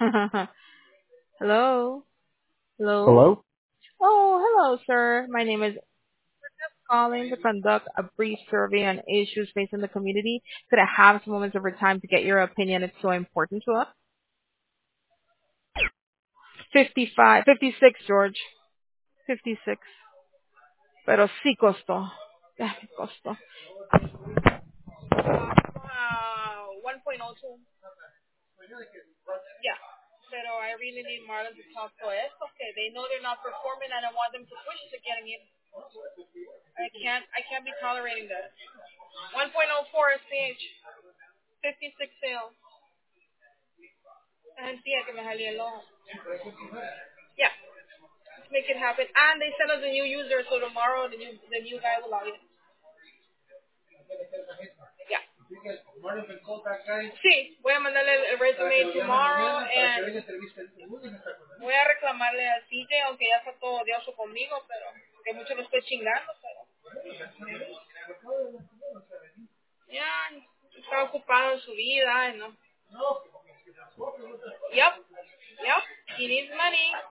Hello? Hello? Hello? Oh, hello, sir. My name is calling to conduct a brief survey on issues facing the community. Could I have some moments of your time to get your opinion? It's so important to us. 55, 56, George. 56. Pero sí costó. Ya me costó. 1.02. Yeah. Pero I really need Marlon to talk to us. Okay, they know they're not performing and I want them to push to getting it. I can't be tolerating this. 1.04 CH, 56 sales. Agencia que me salió el ojo. Yeah, let's make it happen. And they sent us a new user, so tomorrow the new guy will log in. Yeah. Sí, voy a mandarle el resume tomorrow and voy a reclamarle a CJ, aunque ya está todo odioso conmigo, pero que mucho lo estoy chingando, pero ya está ocupado en su vida, ¿no? Yep, yep, he needs money.